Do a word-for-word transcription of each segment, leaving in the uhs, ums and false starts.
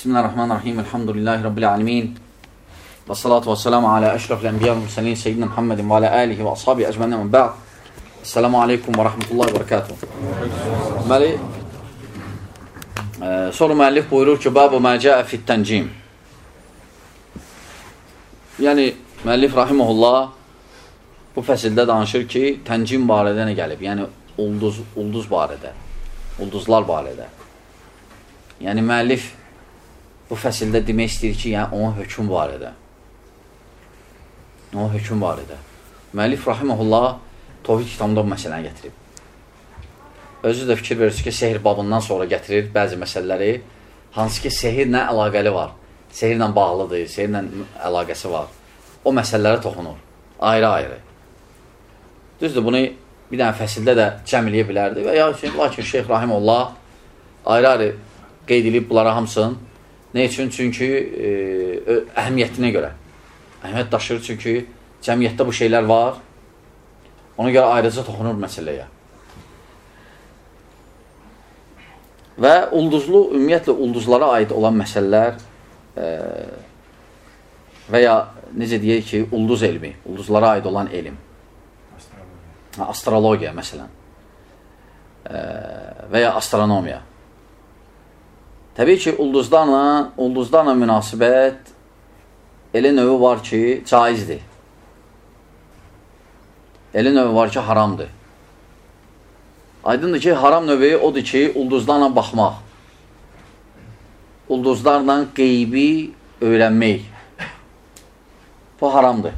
Bismillahirrahmanirrahim. Elhamdülillahi Rabbil alemin. Və salatu və selamu alə əşrafil ənbiya və mürsəlin Seyyidina Muhammedin və alə əlihi və ashabi əcmənin və bə'd. Esselamu aleykum və rahmetullahi və barakatuhu. Deməli, sonra müəllif buyurur ki, Babu mə cəə fit təncim. Yəni, müəllif rahiməhullah bu fəsildə danışır ki, təncim barədə nə gəlib? Yəni, ulduz, ulduz barədə, ulduzlar barədə. Yəni, müəllif bu fəsildə demək istəyir ki, yəni, onun hökm barədə. Onun hökm barədə. Müəllif rahiməhullah Tohid kitabında bu məsələni gətirib. Özü də fikir verir ki, sehir babından sonra gətirir bəzi məsələləri, hansı ki, sehirlə əlaqəli var, sehirlə bağlıdır, sehirlə əlaqəsi var. O məsələlərə toxunur, ayrı-ayrı. Düzdür, bunu bir dənə fəsildə də cəm eləyə bilərdi və ya lakin Şeyx rahiməhullah ayrı-ayrı qeyd edib bunlara hamısın. Ne üçün? Çünki e, əhəmiyyətinə görə. Əhəmiyyət daşır, çünki cəmiyyətdə bu şeylər var. Ona görə ayrıca toxunur məsələyə. Və ulduzlu, ümumiyyətlə ulduzlara aid olan məsələlər e, və ya necə deyək ki, ulduz elmi, ulduzlara aid olan elm. Astrologiya, astrologiya məsələn. E, və ya astronomiya. Təbii ki, ulduzlarla, ulduzlarla münasibət elə növü var ki, caizdir. Elə növü var ki, haramdır. Aydındır ki, haram növü odur ki, ulduzlarla baxmaq. Ulduzlarla qeybi öyrənmək. Bu haramdır.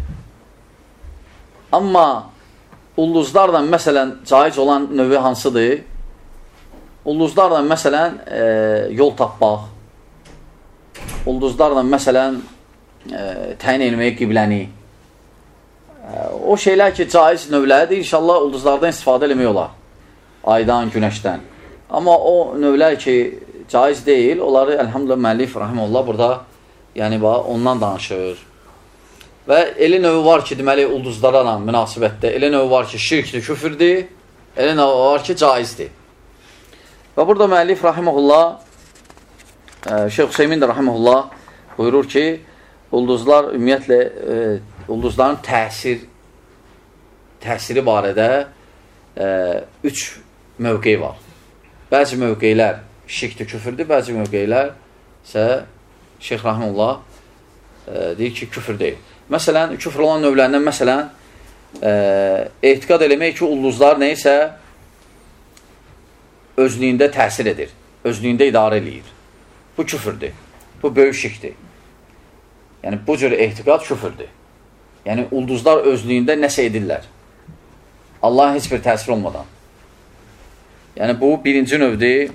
Amma ulduzlarla, məsələn, caiz olan növü hansıdır? Ulduzlarla, məsələn, e, yol tapmaq, ulduzlarla, məsələn, e, təyin eləməyə qibləni, e, o şeylər ki, caiz növləridir, inşallah ulduzlardan istifadə eləmək olar, aydan, günəşdən. Amma o növlər ki, caiz deyil, onları, əlhamdülillah, müəllif, rahiməllah, burada, yəni, ondan danışır. Və elə növü var ki, deməli, ulduzlarla münasibətdə, elə növü var ki, şirkdir, küfürdür, elə növü var ki, caizdir. Və burada müəllif rahiməhullah, Şeyx Hüseymin də rahiməhullah buyurur ki, ulduzlar ümumiyyətlə, e, ulduzların təsir, təsiri barədə e, üç mövqey var. Bəzi mövqeylər şirkdir, küfürdür, bəzi mövqeylər isə Şeyx rahiməhullah e, deyir ki, küfür deyil. Məsələn, küfür olan növlərindən, məsələn, e, etiqad eləmək ki, ulduzlar neysə, özlüyündə təsir edir, özlüyündə idarə eləyir. Bu küfürdür, bu böyük şirkdir. Yəni, bu cür etiqad küfürdür. Yəni, ulduzlar özlüyündə nəsə edirlər. Allahın heç bir təsir olmadan. Yəni, bu birinci növdür.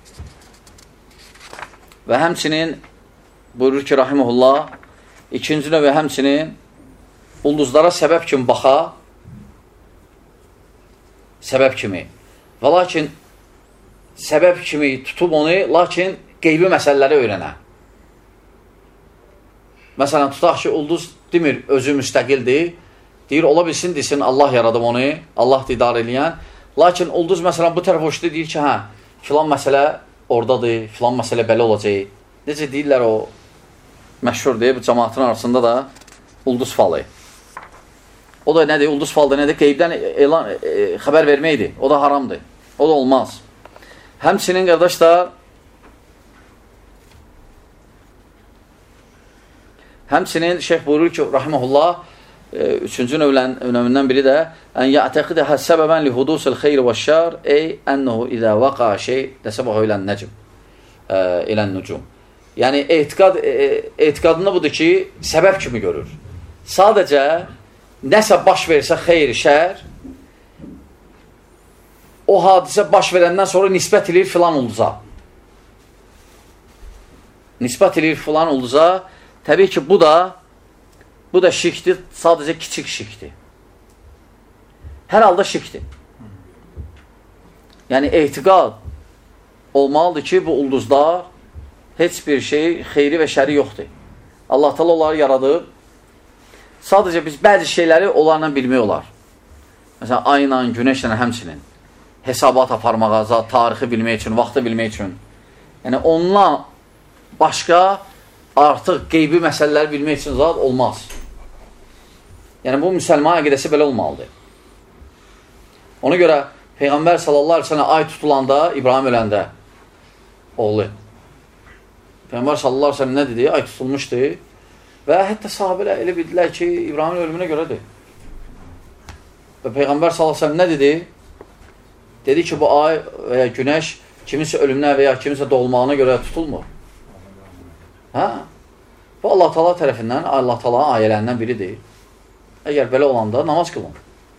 Və həmçinin, buyurur ki, rahiməhullah, ikinci növü həmçinin, ulduzlara səbəb kimi baxa, səbəb kimi. Və lakin, səbəb kimi tutub onu, lakin qeybi məsələləri öyrənə. Məsələn, tutaq ki, ulduz demir, özü müstəqildir, deyir, ola bilsin, desin, Allah yaradıb onu, Allah idarə eləyən, lakin ulduz, məsələn, bu tərəf hoşdur, deyir ki, hə, filan məsələ oradadır, filan məsələ belə olacaq. Necə deyirlər o, məşhurdur, bu cəmaatın arasında da ulduz falı. O da nədir, ulduz falıdır, nədir, qeybdən elan, e, xəbər verməkdir, o da haramdır, o da olmaz. Həmçinin, qardaşlar, həmçinin şeyh buyurur ki, rahiməhullah, e, üçüncü növlən, önəmindən biri də, ən yətəqidə həssəbəbən li hudusul xeyri və şər, ey ənəhu idə vəqa şey, dəsəbəhu ilən nəcm, e, ilən nücum. Yəni, etiqad, e, etiqadında budur ki, səbəb kimi görür. Sadəcə, nəsə baş versə xeyri, şər, o hadisə baş verəndən sonra nisbət edir filan ulduza. Nisbət edir filan ulduza. Təbii ki, bu da bu da şirkdir, sadəcə kiçik şirkdir. Hər halda şirkdir. Yəni, etiqad olmalıdır ki, bu ulduzlar heç bir şey, xeyri və şəri yoxdur. Allah Teala onları yaradıb. Sadəcə biz bəzi şeyləri onlarla bilmək olar. Məsələn, ayla, günəşlə həmçinin. Hesabat aparmağa, tarixi bilmək üçün, vaxtı bilmək üçün. Yəni, onunla başqa artıq qeybi məsələləri bilmək üçün zat olmaz. Yəni, bu müsəlman əqidəsi belə olmalıdır. Ona görə Peyğəmbər sallallahu aleyhi ve sellem ay tutulanda, İbrahim öləndə oğlu. Peyğəmbər sallallahu aleyhi ve sellem nə dedi? Ay tutulmuşdu və hətta sahabələr elə bildilər ki, İbrahimin ölümünə görədir. Və Peyğəmbər sallallahu aleyhi ve sellem nə dedi? Dedi ki, bu ay və ya günəş kiminsə ölümünə və ya kiminsə doğulmağına görə tutulmur. Hə? Bu Allah Taala tərəfindən, Allah Taala'nın ayələrindən biridir. Əgər belə olanda namaz qılın.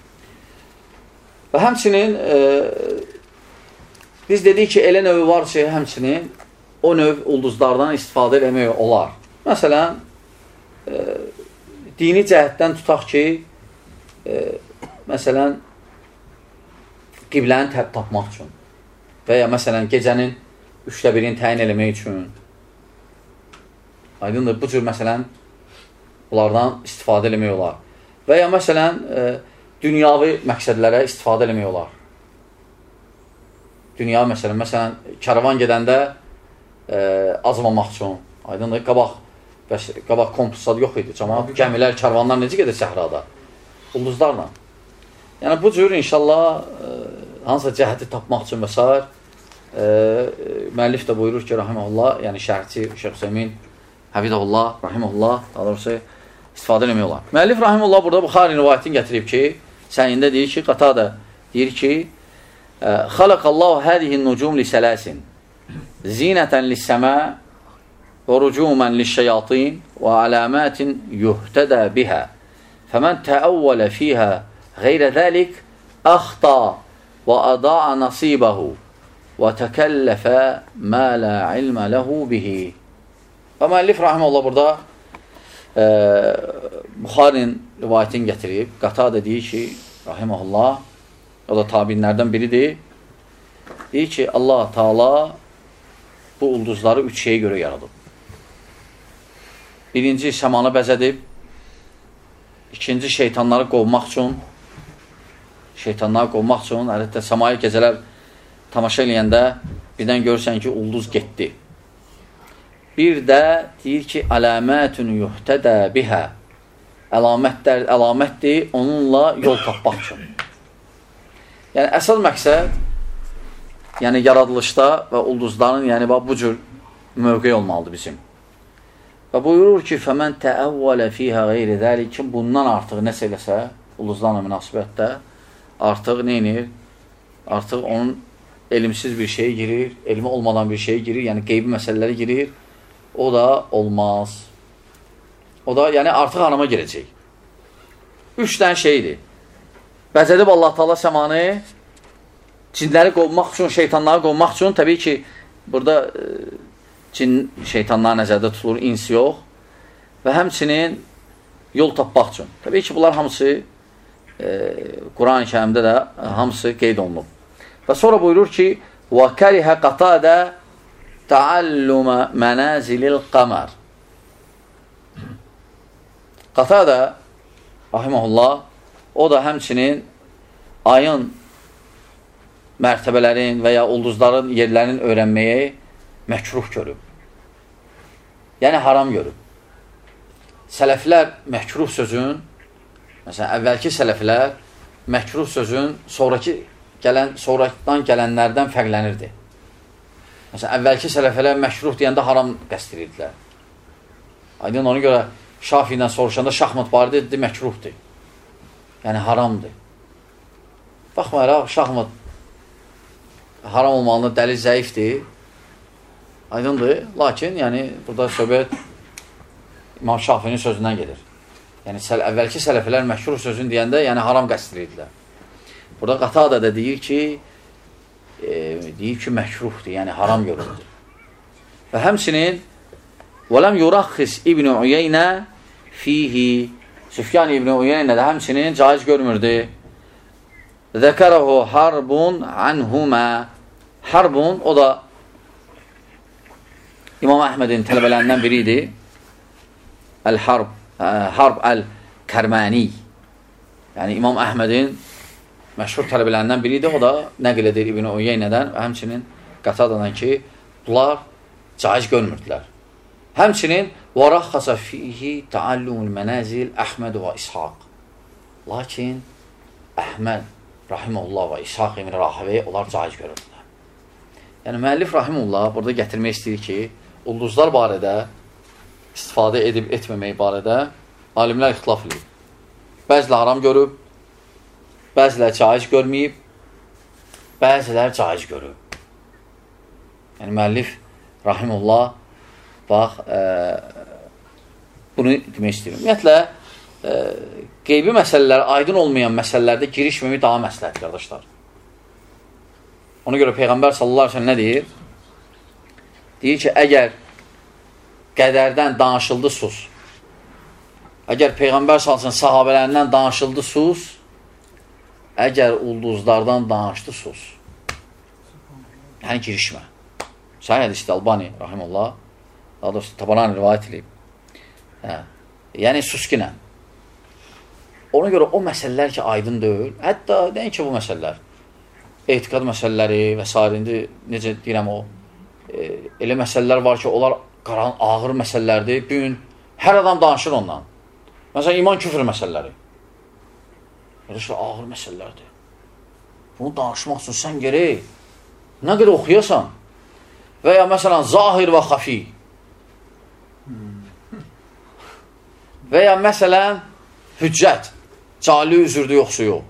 Və həmçinin e, biz dedik ki, elə növü var ki, həmçinin o növ ulduzlardan istifadə etmək olar. Məsələn, e, dini cəhətdən tutaq ki, e, məsələn, qibləni tapmaq üçün və ya məsələn, gecənin üçdə birini təyin eləmək üçün. Aydındır, bu cür məsələn, bunlardan istifadə eləmək olar. Və ya məsələn, e, dünyavi məqsədlərə istifadə eləmək olar. Dünya məsələn, məsələn, karavan gedəndə e, azmamaq üçün. Aydındır, qabaq, bəs, qabaq kompuslar yox idi. Cəmaat, gəmilər, karavanlar necə gedir səhrada? Ulduzlarla. Yəni, bu cür inşallah e, hansısa cəhəti tapmaq üçün və s. E, müəllif də buyurur ki, rahiməhullah, yəni şərhçi Şeyx Hüseymin, Həfidəhullah, rahiməhullah, daha doğrusu istifadə eləmək olar. Müəllif rahiməhullah burada Buxari rivayətini gətirib ki, sənində deyir ki, Qatada deyir ki, xalaqallahu hədihin nucum li sələsin, zinətən lis-səmə və rucumən liş-şəyatin və aləmətin yuhtədə bihə. Fəmən təəvvələ fiyhə qeyrə zəlik əxta və əda'a nasibəhu və təkəlləfə mə lə ilmə ləhu bihi. Və müəllif rahiməhullah burada e, Buxarinin rivayətini gətirib. Qatada deyir ki, rahiməhullah, o da tabinlərdən biridir. Deyir ki, Allah Taala bu ulduzları üç şeyə görə yaradıb. Birinci, səmanı bəzədib. İkinci, şeytanları qovmaq üçün. Şeytanları qovmaq üçün. Əlbəttə, səmaya gecələr tamaşa eləyəndə birdən görürsən ki, ulduz getdi. Bir də deyir ki, əlamətün yuhtədə bihə. Əlamətlər, əlamətdir, onunla yol tapmaq üçün. Yəni, əsas məqsəd, yəni yaradılışda və ulduzların, yəni bu cür mövqe olmalıdır bizim. Və buyurur ki, fəmən təəvvələ fiyhə qeyri dəli, kim bundan artıq nəsə eləsə, ulduzlarla münasibətdə, artıq neynir? Artıq onun elmsiz bir şey girir, elmi olmadan bir şey girir, yəni qeybi məsələləri girir. O da olmaz. O da, yəni artıq anama girəcək. Üç dənə şeydir. Bəzədib Allah Taala səmanı, cinləri qovmaq üçün, şeytanları qovmaq üçün, təbii ki, burada e, cin, şeytanlar nəzərdə tutulur, ins yox. Və həmçinin yol tapmaq üçün. Təbii ki, bunlar hamısı e, Quran-ı Kərimdə də hamısı qeyd olunub. Və sonra buyurur ki, وَكَرِهَ قَطَادَ təallümə mənəzilil qamar. Qatada, rahiməhullah, o da həmçinin ayın mərtəbələrin və ya ulduzların yerlərinin öyrənməyi məkruh görüb. Yəni, haram görüb. Sələflər məkruh sözün, məsələn, əvvəlki sələflər məkruh sözün sonraki gələn, sonradan gələnlərdən fərqlənirdi. Məsələn, əvvəlki sələfələr məkruh deyəndə haram qəsd edirdilər. Aydın, ona görə Şafiidən soruşanda şahmat barədə dedi, məkruhdur. Yəni, haramdır. Baxmayaraq, şahmat haram olmalını dəlil zəifdir. Aydındır. Lakin, yəni, burada söhbət İmam Şafiinin sözündən gedir. Yəni, əvvəlki sələfələr məkruh sözünü deyəndə, yəni, haram qəsd edirdilər. Burada Qatada da deyir ki, E, deyir ki, məkruhdur, yəni haram görüldür. Və həmçinin وَلَمْ يُرَخِّسْ İbn-i Uyeynə fihi Süfyan İbn-i Uyeynə də həmçinin caiz görmürdü. ذَكَرَهُ harbun anhuma. Harbun, o da İmam Əhmədin tələbələrindən biri idi. Əl-Harb, Harb Əl-Kərməni. Yəni İmam Əhmədin məşhur tələbələrindən biri idi, o da nəql edir İbn-i Uyeynədən və həmçinin Qatadadan ki, bunlar caiz görmürdülər. Həmçinin وَرَخَّصَ فِيهِ تَعَلُّمُ الْمَنَازِلِ Əhməd və İshaq. Lakin Əhməd Rahimullah və İshaq ibn Rahəvəyə onlar caiz görürdülər. Yəni, müəllif Rahimullah burada gətirmək istəyir ki, ulduzlar barədə istifadə edib etməmək barədə alimlər ixtilaf edib. Bəzilə haram görüb, bəzilə caiz görməyib, bəzilər caiz görüb. Yəni, müəllif Rahimullah bax, e, bunu demək istəyirəm. Ümumiyyətlə, e, qeybi məsələlər, aydın olmayan məsələlərdə girişməmək daha məsləhət, qardaşlar. Ona görə Peyğəmbər sallallahu əleyhi və səlləm nə deyir? Deyir ki, əgər qədərdən danışıldı sus, əgər Peyğəmbər sallallahu əleyhi və səlləm sahabələrindən danışıldı sus, əgər ulduzlardan danışdı sus. Yəni, girişmə. Sahih hədisdə Albani, rahimullah, daha doğrusu Tabarani rivayət edib. Hə. Yəni, suskinə. Ona görə o məsələlər ki, aydın deyil, hətta deyən ki, bu məsələlər, etiqad məsələləri və s. indi necə deyirəm o, e, elə məsələlər var ki, onlar qaran, ağır məsələlərdir. Bir gün hər adam danışır ondan. Məsələn, iman küfür məsələləri. Qardaşlar, ağır məsələlərdir. Bunu danışmaq üçün sən gerək nə qədər oxuyasan və ya məsələn, zahir və xafi və ya məsələn, hüccət, cali üzürdür, yoxsa yox.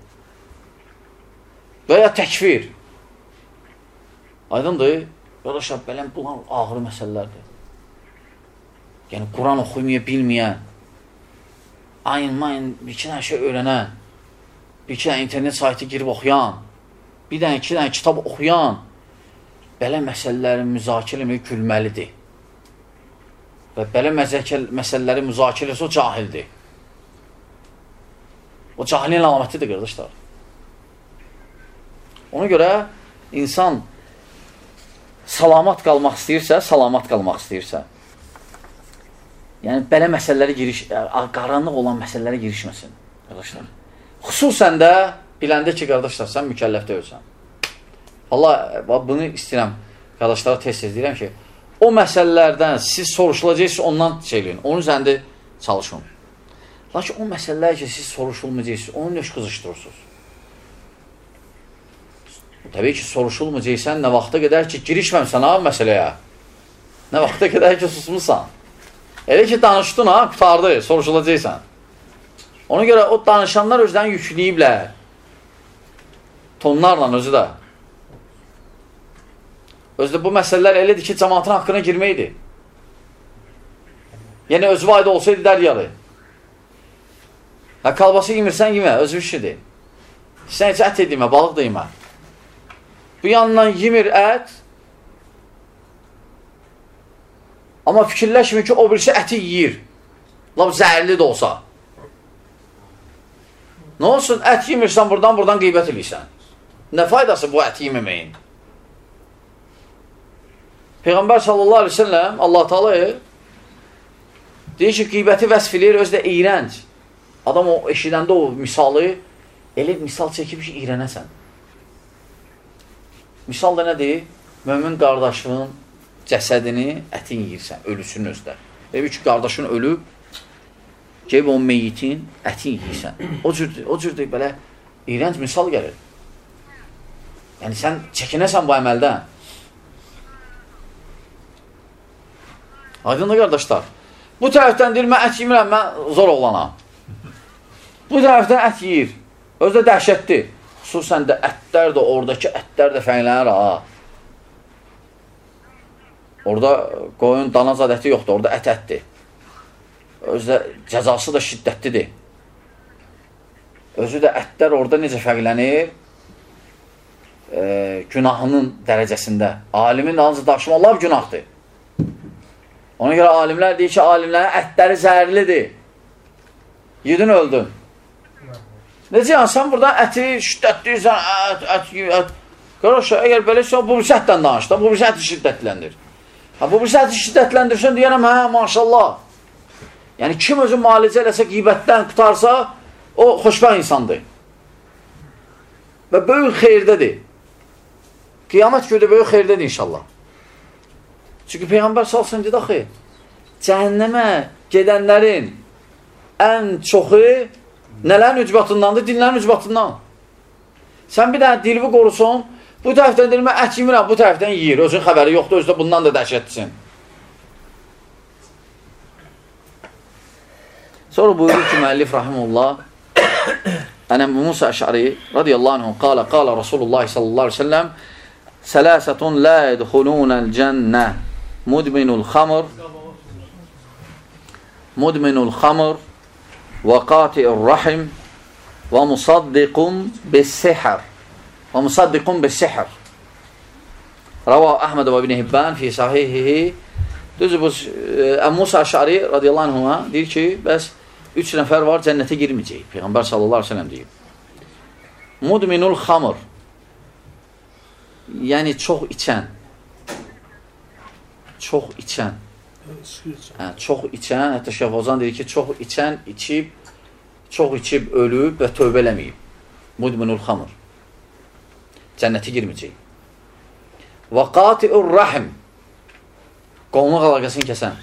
Və ya təkfir. Aydındır, qardaşlar, bələn, bunlar ağır məsələlərdir. Yəni, Quran oxumaya bilməyən, ayın, mayın, bir iki dənə şey öyrənən, bir iki dənə internet saytı girib oxuyan, bir dənə, iki dənə kitab oxuyan, belə məsələlərin müzakirə etməyi gülməlidir. Və belə məsələləri müzakirə etsə, o cahildir. O cahilin əlamətidir, qardaşlar. Ona görə insan salamat qalmaq istəyirsə, salamat qalmaq istəyirsə, yəni belə məsələləri giriş, qaranlıq olan məsələlərə girişməsin, qardaşlar. Xüsusən də biləndə ki, qardaşlar, sən mükəlləf deyilsən. Allah, bunu istəyirəm, qardaşlara tez-tez deyirəm ki, o məsələlərdən siz soruşulacaqsınız, ondan şeyləyin, onun üzərində çalışın. Lakin o məsələlər ki, siz soruşulmayacaqsınız, onu nöş qızışdırırsınız. Təbii ki, soruşulmayacaqsən, nə vaxta qədər ki, girişməmsən ha məsələyə. Nə vaxta qədər ki, susmusan. Elə ki, danışdın ha, qutardı, soruşulacaqsan. Ona görə o danışanlar özlərini yükləyiblər. Tonlarla özü də. Özdə bu məsələlər elədir ki, cəmaatın haqqına girməkdir. Yəni, özü vayda olsaydı dəryadır. Hə, kalbası yemirsən, yemə, özü işidir. Sən heç ət edimə, balıq da yemə. Bu yandan yemir ət, amma fikirləşmir ki, o birisi əti yiyir. Lab zəhərli də olsa. Nə olsun, ət yemirsən, buradan, buradan qeybət edirsən. Nə faydası bu əti yeməməyin? Peyğəmbər sallallahu aleyhi ve sellem, Allah Teala deyir ki, qeybəti vəsf eləyir, özü də iyrənc. Adam o eşidəndə o misalı, elə misal çəkib ki, iyrənəsən. Misal da nədir? Mömin qardaşının cəsədini, ətin yiyirsən, ölüsünün özdə. Evi ki, qardaşın ölüb, gəlib o meyitin ətin yiyirsən. O cürdür, o cürdür, belə iyrənc misal gəlir. Yəni, sən çəkinəsən bu əməldən. Aydınlı qardaşlar, bu tərəfdən deyir, mən ət yemirəm, mən zor oğlanam. Bu tərəfdən ət yiyir, özü də dəhşətdir. Xüsusən də ətlər də, oradakı ətlər də fənglənir, ha. Orada qoyun dana zad əti yoxdur, orada ət ətdir. Özü də cəzası da şiddətlidir. Özü də ətlər orada necə fərqlənir? E, günahının dərəcəsində. Alimin dalınca daşıma Allah günahdır. Ona görə alimlər deyir ki, alimlərin ətləri zəhərlidir. Yedin, öldün. Necə yəni, sən buradan əti şiddətliyirsən, ət, ət, ət. Qardaşlar, əgər beləysə, bu birisi ətdən danışdı, bu birisi əti şiddətləndir. Ha, bu birisi əti şiddətləndirsən, deyənəm, hə, maşallah. Yəni, kim özü müalicə eləsə, qeybətdən qutarsa, o xoşbəxt insandır. Və böyük xeyrdədir. Qiyamət günü böyük xeyrdədir inşallah. Çünki Peyğəmbər salsın dedi, axı, cəhənnəmə gedənlərin ən çoxu nələrin ücbatındandır? Dinlərin ücbatından. Sən bir dənə dilvi qorusun, bu tərəfdən deyil, mən ət yemirəm, bu tərəfdən yiyir. Özün xəbəri yoxdur, özü də bundan da dəhşətlisin. Sonra buyurur ki, müəllif rahimullah, Ənə Musa Əş'ari radiyallahu anhu qala, qala Rasulullah sallallahu aleyhi ve sellem Sələsətun la yedxulunəl cənnə mudminul xamr mudminul xamr və qati'ur rahim və musaddiqun bis-sihr və musaddiqun bis-sihr. Rava Əhməd və İbn Hibban fi sahihihi. Düzdür, bu Musa Əş'ari radiyallahu anhuma deyir ki, bəs üç nəfər var, cənnətə girməyəcək. Peyğəmbər sallallahu aleyhi ve sellem deyir. Mudminul xamr, yəni çox içən, çox içən, hə, çox içən, hətta Şeyx Ozan deyir ki, çox içən, içib, çox içib, ölüb və tövbə eləməyib. Mudminul xamr, cənnətə girməyəcək. Və qati'ur rahim, qovmaq əlaqəsini kəsən.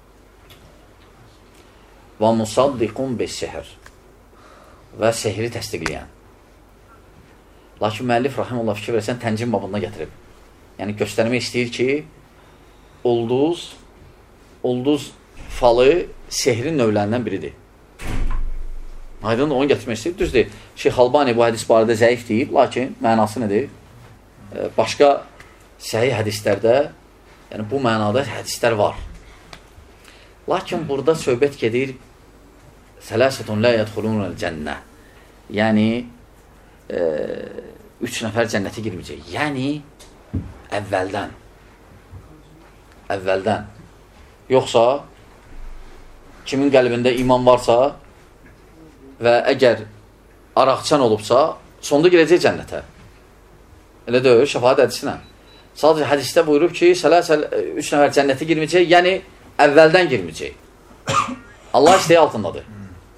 Və musaddiqun bis-sihr, və sehri təsdiqləyən. Lakin müəllif rahimullah fikir versən təncim babında gətirib. Yəni göstərmək istəyir ki, ulduz, ulduz falı sehrin növlərindən biridir. Aydın onu gətirmək istəyir. Düzdür, Şeyx Albani bu hədis barədə zəif deyib, lakin mənası nədir? Başqa səhih hədislərdə, yəni bu mənada hədislər var. Lakin burada söhbət gedir Sələsətun la yədxulunəl cənnə. Yəni e, üç nəfər cənnətə girməyəcək. Yəni əvvəldən. Əvvəldən. Yoxsa kimin qəlbində iman varsa və əgər araqçan olubsa, sonda girəcək cənnətə. Elə deyil, şəfaət hədisinə. Sadəcə hədisdə buyurub ki, Sələsəl üç nəfər cənnətə girməyəcək, yəni əvvəldən girməyəcək. Allah istəyi altındadır.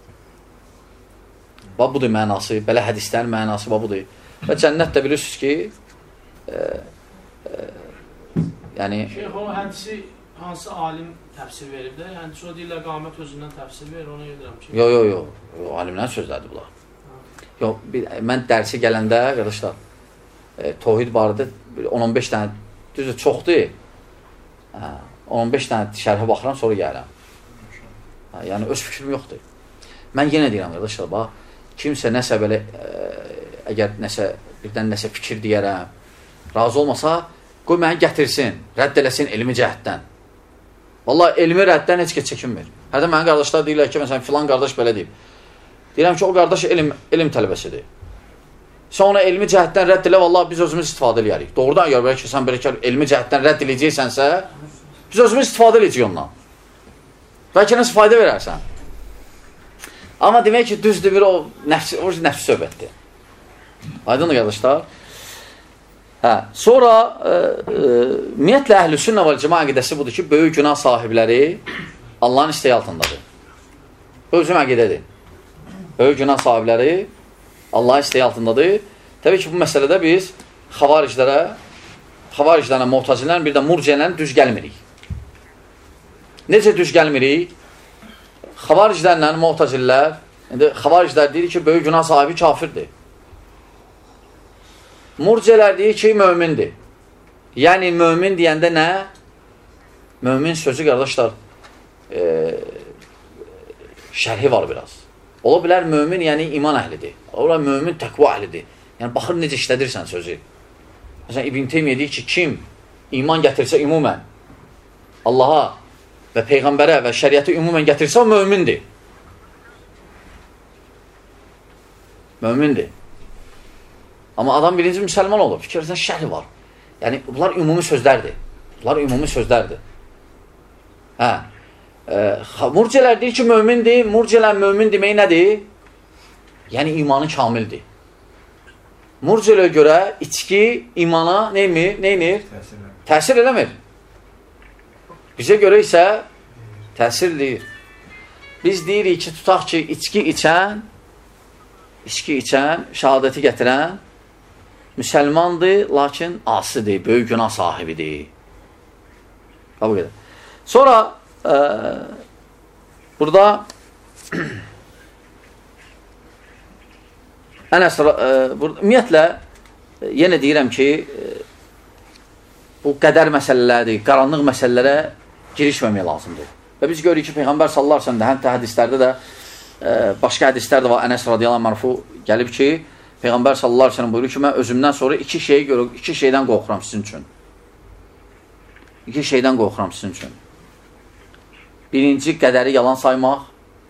Və budur mənası, belə hədislərin mənası və budur. Və cənnət də bilirsiniz ki, e, e, yəni... Şeyx, o hədisi hansı alim təfsir verib də? Yəni, sonra deyirlər, qamət özündən təfsir verir, ona yedirəm ki... Yox, yox, yox, alimlərin sözləridir bunlar. Yox, bir, mən dərsi gələndə, qardaşlar, e, tohid barədə on on beş dənə, düzdür, çoxdur. Hə, on on beş dənə şərhə baxıram, sonra gəlirəm. Hə, yəni, öz fikrim yoxdur. Mən yenə deyirəm, qardaşlar, bax, kimsə nəsə belə, ə, əgər nəsə, birdən nəsə fikir deyərəm, razı olmasa, qoy məni gətirsin, rədd eləsin elmi cəhətdən. Vallahi, elmi rədddən heç kəs çəkinmir. Hərdə mənim qardaşlar deyirlər ki, məsələn, filan qardaş belə deyib. Deyirəm ki, o qardaş elm, elm tələbəsidir. Sən ona elmi cəhətdən rədd elə, vallahi, biz özümüz istifadə eləyərik. Doğrudan, əgər belə ki, sən belə ki, elmi cəhətdən rədd eləyəcəksənsə, biz özümüz istifadə eləyəcəyik ondan. Bəlkə nəsə fayda verərsən. Amma demək ki, düzdür bir o nəfsi, o nəfsi söhbətdir. Aydın qardaşlar. Hə, sonra e, e, ümumiyyətlə əhl-i sünnə vəl cəma əqidəsi budur ki, böyük günah sahibləri Allahın istəyi altındadır. Özüm əqidədir. Böyük günah sahibləri Allahın istəyi altındadır. Təbii ki, bu məsələdə biz xavariclərə, xavariclərlə, muhtazillərlə, bir də murciələrlə düz gəlmirik. Necə düz gəlmirik? Xavariclərlə muhtazillər, xavariclər deyir ki, böyük günah sahibi kafirdir. Murcələr deyir ki, mömindir. Yəni, mömin deyəndə nə? Mömin sözü, qardaşlar, e, şərhi var biraz. Ola bilər, mömin, yəni iman əhlidir. Ola bilər, mömin təqva əhlidir. Yəni, baxır necə işlədirsən sözü. Məsələn, İbn Teymiyyə deyir ki, kim iman gətirsə ümumən Allaha və Peyğəmbərə və şəriəti ümumən gətirsə, o mömindir. Mömindir. Amma adam birinci müsəlman olur. Fikirləsən, şərhi var. Yəni, bunlar ümumi sözlərdir. Bunlar ümumi sözlərdir. Hə. E, murciələr deyir ki, mömindir. Murciələr mömin demək nədir? Yəni, imanı kamildir. Murciələrə görə içki imana neymir? Neynir? Təsir, Təsir eləmir. Bizə görə isə təsir deyir. Biz deyirik ki, tutaq ki, içki içən, içki içən, şəhadəti gətirən müsəlmandır, lakin asıdır, böyük günah sahibidir. Bu qədər. Sonra, e, burada Ənəs, e, burada, ümumiyyətlə, e, yenə deyirəm ki, e, bu qədər məsələlərdir, qaranlıq məsələlərə girişməmək lazımdır. Və biz görürük ki, Peyğəmbər sallallahu əleyhi və səlləm hətta hədislərdə də, e, başqa hədislər də var, Ənəs radiyallahu anh marfu gəlib ki, Peyğəmbər sallallahu əleyhi və səlləm buyurur ki, mən özümdən sonra iki şeyi görürüm, iki şeydən qorxuram sizin üçün. İki şeydən qorxuram sizin üçün. Birinci, qədəri yalan saymaq.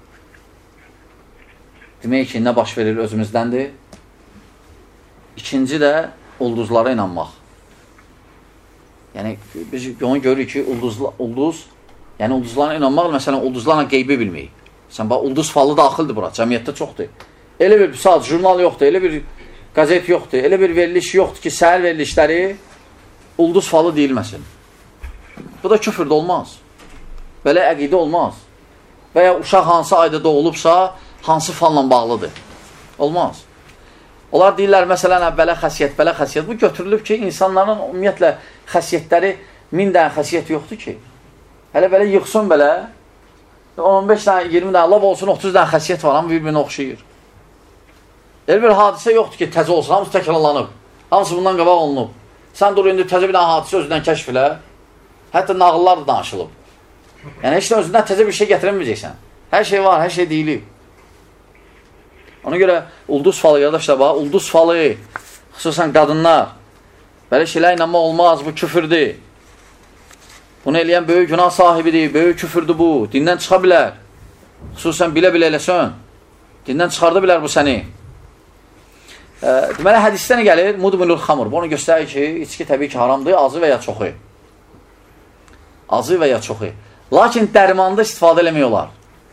Demək ki, nə baş verir özümüzdəndir. İkinci də ulduzlara inanmaq. Yəni, biz onu görürük ki, ulduzla, ulduz, yəni ulduzlara inanmaq, məsələn, ulduzlarla qeybi bilmək. Sən bax, ulduz falı daxildir bura, cəmiyyətdə çoxdur. Elə bir saat, jurnal yoxdur, elə bir qəzet yoxdur, elə bir veriliş yoxdur ki, səhər verilişləri ulduz falı deyilməsin. Bu da küfür də olmaz. Belə əqidə olmaz. Və ya uşaq hansı ayda doğulubsa, hansı falla bağlıdır. Olmaz. Onlar deyirlər, məsələn, belə xəsiyyət, belə xəsiyyət. Bu götürülüb ki, insanların ümumiyyətlə xəsiyyətləri min dənə xəsiyyət yoxdur ki. Hələ belə yıxsın belə, on beş dənə, iyirmi dənə, Allah olsun, otuz dənə xəsiyyət var, amma bir-birinə oxşayır. Elə bir hadisə yoxdur ki, təzə olsun, hamısı təkrarlanıb. Hamısı bundan qabaq olunub. Sən dur, indi təzə bir dənə hadisə özündən kəşf elə. Hətta nağıllar da danışılıb. Yəni, heç də özündən təzə bir şey gətirəməyəcəksən. Hər şey var, hər şey deyilib. Ona görə ulduz falı, qardaşlar, bax, ulduz falı, xüsusən qadınlar, belə şeylə inanmaq olmaz, bu küfürdür. Bunu eləyən böyük günah sahibidir, böyük küfürdür bu, dindən çıxa bilər. Xüsusən bilə-bilə eləsən, dindən çıxarda bilər bu səni. E, deməli, hədisdə nə gəlir? Mudminul xamur. Bunu göstərir ki, içki təbii ki, haramdır, azı və ya çoxu. Azı və ya çoxu. Lakin dərmanda istifadə eləmək olar.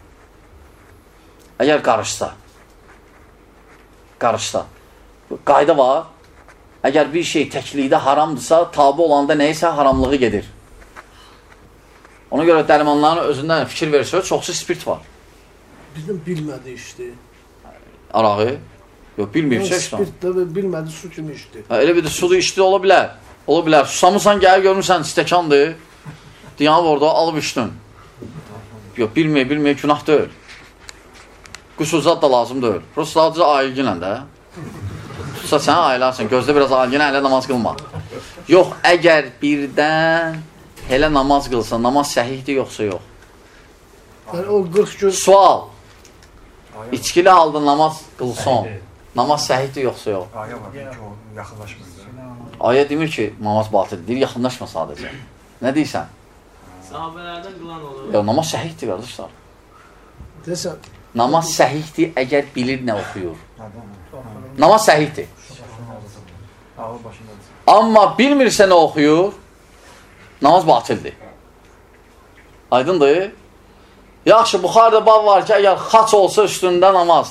Əgər qarışsa. Qarışsa. Qayda var. Əgər bir şey təklikdə haramdırsa, tabi olanda neysə haramlığı gedir. Ona görə dərmanların özündən fikir verirsə, çoxsu spirt var. Bizdən bilmədi işdi. Arağı? Yox, bilməyib. Spirtdə və bilmədi su kimi işdi. Elə bir də suda işdi, ola bilər. Ola bilər. Susamısan, gəlir, görmürsən, stəkandır. Diyanıb orada, alıb içdin. Yox, bilməyib, bilməyib, günah deyil. Qüsuzat da lazım deyil. Prosta sadəcə ayılginlə də. Tutsa sən ayılarsın, gözdə biraz ayılginlə elə namaz qılma. Yox, əgər birdən elə namaz qılsa, namaz səhihdir, yoxsa yox. Yəni, o qırx gün... Sual. İçkili halda namaz qılson. Namaz səhihdir, yoxsa yox. Aya var, ki o yaxınlaşmır. Aya demir ki, namaz batildir, deyir, yaxınlaşma sadəcə. Nə deyirsən? Sahabələrdən qılan olur. Yox, namaz səhihdir, qardaşlar. Desən, namaz səhihdir, əgər bilir nə oxuyur. Namaz səhihdir. Amma bilmirsə nə oxuyur, namaz batildir. Aydındır? Yaxşı, Buxarda bab var ki, əgər xaç olsa üstündə namaz.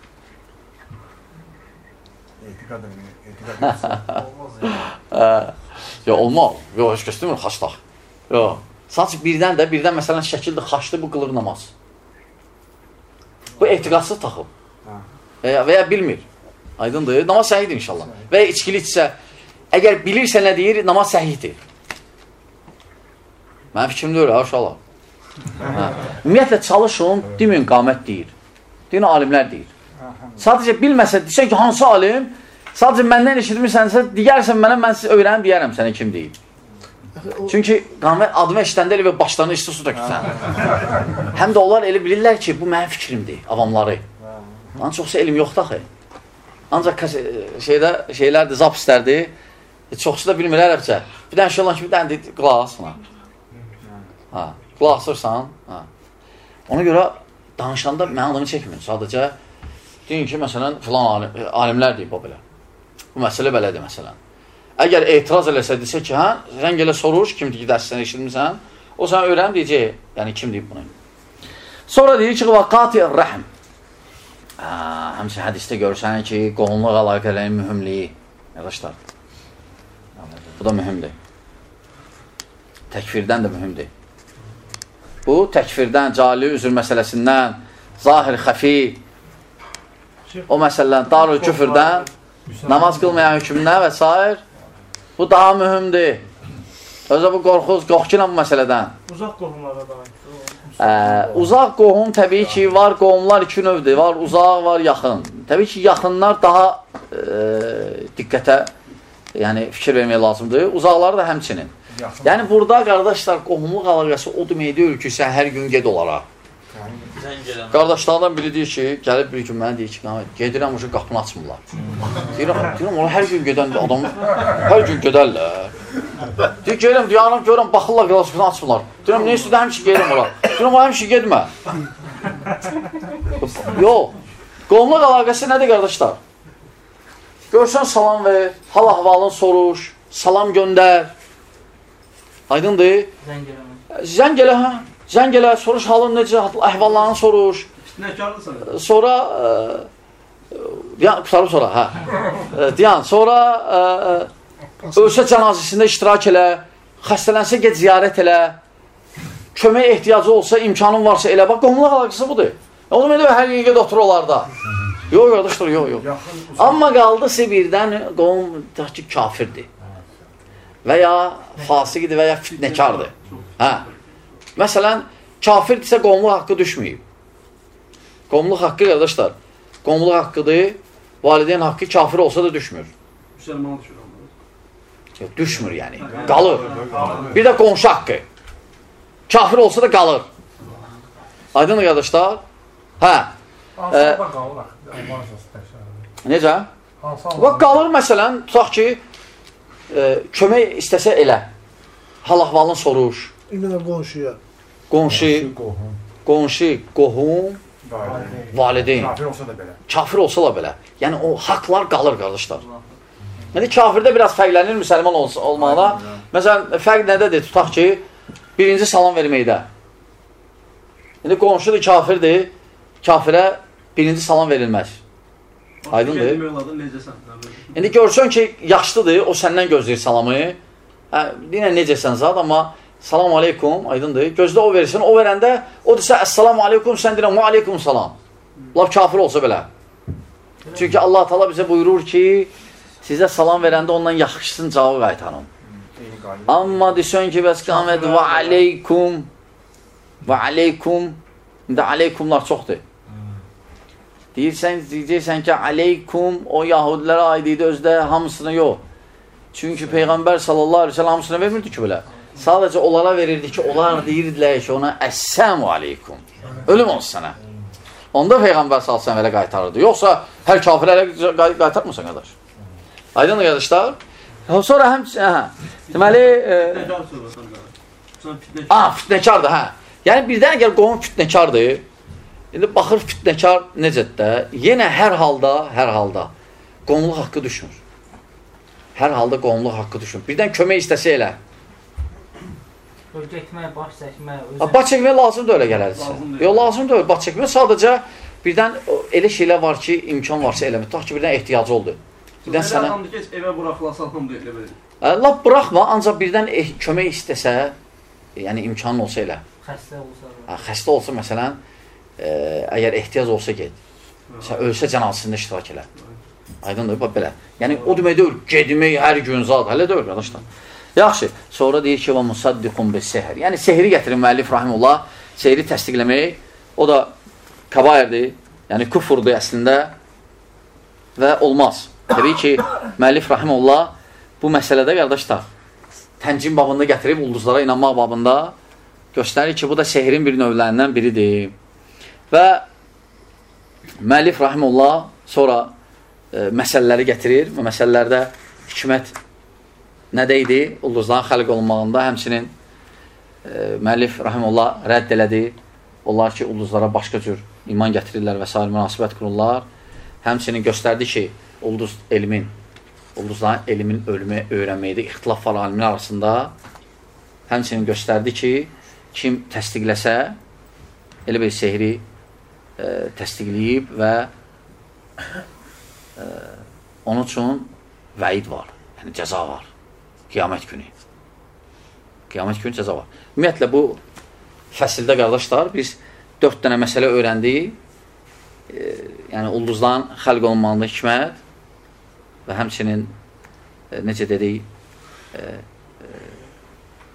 Etiqad edir. Yox, olmaz. Yox, heç kəs demir, xaçdaq. Yox. Sadəcə birdən də, birdən məsələn şəkildir, xaçdır, bu qılır namaz. Bu etiqadsız taxıb. Və ya, və ya bilmir. Aydındır. Namaz səhihdir inşallah. Və ya içkili içsə, əgər bilirsə nə deyir, namaz səhihdir. Mənim fikrim deyir, ha, uşaqlar. Ümumiyyətlə, çalışın, deməyin, qamət deyir. Deyin, alimlər deyir. Sadəcə bilməsə, deyirsən ki, hansı alim, sadəcə məndən eşitmirsənsə, deyərsən mənə, mən siz öyrənib deyərəm sənə kim deyil. Çünki qamət adımı eşitəndə elə və başlarını işdə su dökürsən. Həm də onlar elə bilirlər ki, bu mənim fikrimdir, avamları. Ancaq çoxsa elm yoxdur axı. Ancaq şeydə, şeylərdir, zapislərdir. Çoxsu da bilmir ərəbcə. Bir dənə şey olan ki, bir dənə deyir, qulaq asma. Ha, qulaq asırsan. Ha. Ona görə danışanda mən adımı çəkmir. Sadəcə deyin ki, məsələn, filan alim, alimlər deyib o belə. Bu məsələ belədir, məsələn. Əgər etiraz eləsə, desə ki, hə, sən gələ soruş, kimdir ki, dərsini eşitmirsən, o sən öyrənib deyəcək, yəni kim deyib bunu. Sonra deyir ki, vaqati rəhm. Həmçə hədisdə görürsən ki, qohumluq əlaqələrin mühümliyi. Yadaşlar, bu da mühümdir. Təkfirdən də mühümdir. Bu, təkfirdən, cali üzr məsələsindən, zahir xəfi, o məsələdən, darül küfürdən, namaz qılmayan hükümdən və s. Bu daha mühümdir. Özə bu qorxuz, qorxu ilə bu məsələdən. Uzaq qohumlara da aid. Ə, uzaq qohum təbii ki, var qohumlar iki növdür. Var uzaq, var yaxın. Təbii ki, yaxınlar daha e, diqqətə, yəni fikir vermək lazımdır. Uzaqları da həmçinin. Yaxın. Yəni burada qardaşlar qohumluq əlaqəsi o demək deyil ki, sən hər gün ged onlara. Qardaşlardan biri deyir ki, gəlib bir gün mənə deyir ki, gedirəm o qapını açmırlar. Deyirəm, deyirəm, ona hər gün gedən adam, hər gün gedərlər. Deyir, gələm, deyirəm, görəm, baxırlar qapını açmırlar. Deyirəm, nə istəyir, həmişə gələm ola. Deyirəm, o həmişə gedmə. Yox, qohumluq əlaqəsi nədir qardaşlar? Görsən salam ver, hal ahvalını soruş, salam göndər. Aydındır? Zəng eləmə. Zəng elə, hə? Zəng elə, soruş halın necə, əhvallarını soruş. Fitnəkarlısan. Sonra, e, diyan, qutarım sonra, hə. E, diyan, sonra e, ölsə cənazəsində iştirak elə, xəstələnsə get ziyarət elə, kömək ehtiyacı olsa, imkanın varsa elə. Bax, qohumluq əlaqəsi budur. O zaman elə hər gün oturur onlarda. Yox, qardaşlar, yox, yox. Amma qaldısa birdən qohum ki, kafirdir. Və ya fasiqidir və ya fitnəkardır. Hə. Məsələn, kafirdirsə qohumluq haqqı düşməyib. Qohumluq haqqı, qardaşlar, qohumluq haqqıdır, valideyn haqqı kafir olsa da düşmür. Müsəlman düşür. Düşmür, yəni, qalır. Bir də qonşu haqqı. Kafir olsa da qalır. Aydın qardaşlar? Hə. Hansıda qalır? Necə? Bax, qalır, məsələn, tutaq ki, e, kömək istəsə elə. Hal-ahvalını soruş. İminə qonşuya. Qonşu, qonşu, qohum, valideyn. Kafir olsa da belə. Kafir olsa da belə. Yəni, o haqlar qalır, qardaşlar. Yəni, kafirdə biraz fərqlənir müsəlman olmaqla. Məsələn, fərq nədədir? Tutaq ki, birinci salam verməkdə. Yəni, qonşudur, kafirdir. Kafirə birinci salam verilməz. Aydındır? İndi görsən ki, yaşlıdır, o səndən gözləyir salamı. Hə, deyinə necəsən zad, amma salam aleykum, aydındır. Gözlə o versin, o verəndə, o desə, əssalamu aleykum, sən deyirəm, və aleykum salam. Laf kafir olsa belə. Çünki Allah Teala bizə buyurur ki, sizə salam verəndə ondan yaxşısın cavabı qaytarın. Amma desən ki, bəs qamət, və aleykum, və aleykum, indi aleykumlar çoxdur. Deyirsən, deyirsən ki, aleykum, o yahudilərə aid idi özdə, hamısını yox. Çünki Peyğəmbər sallallahu aleyhi ve sellem hamısını vermirdi ki, belə. Sadəcə onlara verirdi ki, onlar deyirdilər ki, ona əssəmu aleykum. Ölüm olsun sənə. Onda Peyğəmbər sallallahu aleyhi ve sellem elə qaytarırdı. Yoxsa hər kafir elə qaytarmırsan, qardaş. Aydın qardaşlar? Sonra həm... Hə. Deməli... Ah, fitnəkardır, hə. Yəni, birdən əgər qohum fitnəkardır, indi baxır fitnəkar necədir də, yenə hər halda, hər halda qohumluq haqqı düşmür. Hər halda qohumluq haqqı düşmür. Birdən kömək istəsə elə. Getmək, baş çəkmək. Baş çəkmək lazımdır öyle gələrsə. Yox, lazım deyil. Baş çəkmək sadəcə birdən elə şeylər var ki, imkan varsa eləmir. Tutaq ki, birdən ehtiyacı oldu. Birdən sənə... Adamdır ki, evə buraxılasan, hamı da elə verir. Lap buraxma, ancaq birdən eh, kömək istəsə, yəni imkanın olsa elə. Xəstə olsa. Hə, xəstə olsa, məsələn, e, əgər ehtiyac olsa get. Sən ölsə cənazəsində iştirak elə. Aydındır, bax belə. Yəni, o demək deyil, gedmək hər gün zat, hələ deyil, qardaşlar. Yaxşı, sonra deyir ki, və musaddiqun bi sehir. Yəni, sehri gətirin müəllif rahimullah, sehri təsdiqləmək, o da kabairdir, yəni küfurdur əslində və olmaz. Təbii ki, müəllif rahimullah bu məsələdə, qardaşlar, təncim babında gətirib, ulduzlara inanmaq babında göstərir ki, bu da sehrin bir növlərindən biridir. Və müəllif rahimullah sonra e, məsələləri gətirir və məsələlərdə hikmət nədə idi? Ulduzların xəlq olunmağında həmçinin e, müəllif rahimullah rədd elədi. Onlar ki, ulduzlara başqa cür iman gətirirlər və s. münasibət qururlar. Həmçinin göstərdi ki, ulduz elmin, ulduzların elmin ölümü öyrənməkdə ixtilaf var alimlər arasında. Həmçinin göstərdi ki, kim təsdiqləsə, elə bir sehri e, təsdiqləyib və e, onun üçün vəid var, yəni cəza var, qiyamət günü. Qiyamət günü cəza var. Ümumiyyətlə, bu fəsildə, qardaşlar, biz dörd dənə məsələ öyrəndik. E, yəni, ulduzdan xəlq olunmağında hikmət və həmçinin, e, necə dedik, e, e,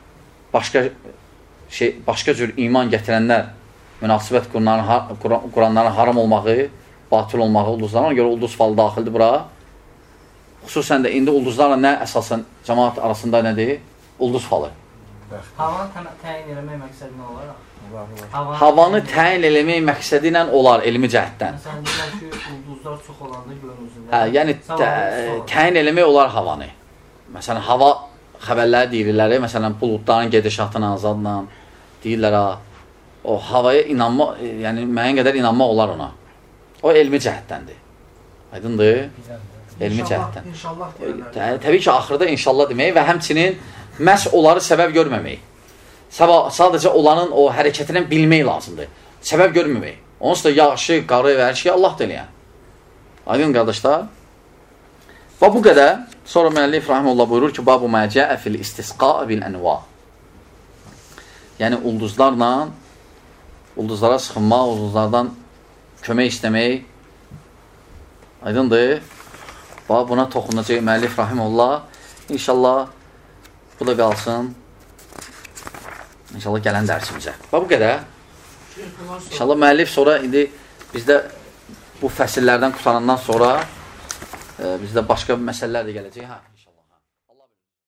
başqa şey, başqa cür iman gətirənlər münasibət quranların haram olmağı, batıl olmağı ulduzlarına, ona görə ulduz falı daxildir bura. Xüsusən də indi ulduzlarla nə əsasən cəmaat arasında nədir? Ulduz falı. Havanı təyin eləmək məqsədi nə olaraq? Havanı təyin eləmək məqsədi ilə olar elmi cəhətdən. Məsələn, deyirlər ki, ulduzlar çox olanda gölün üzündə. Hə, yəni təyin eləmək olar havanı. Məsələn, hava xəbərləri deyirlər, məsələn, buludların gedişatına, azadla deyirlər, o havaya inanma, yəni müəyyən qədər inanmaq olar ona. O elmi cəhətdəndir. Aydındır? Elmi cəhətdən. İnşallah deyirlər. Təbii ki, axırda inşallah demək və həmçinin məhz onları səbəb görməmək. Sadəcə onların o hərəkətindən bilmək lazımdır. Səbəb görməmək. Onsuz da yağışı, qarı və hər şey Allah da eləyən. Aydın qardaşlar. Və bu qədər. Sonra müəllif rahimehullah buyurur ki, Babu mə cəə fil istisqa bil ənva. Yəni ulduzlarla, ulduzlara sıxınmaq, ulduzlardan kömək istəmək. Aydındır. Bax, buna toxunacaq müəllif rahimehullah. İnşallah bu da qalsın. İnşallah gələn dərsimizə. Və bu qədər. İnşallah müəllif sonra indi bizdə bu fəsillərdən qutarandan sonra e, bizdə başqa məsələlər də gələcək. Hə.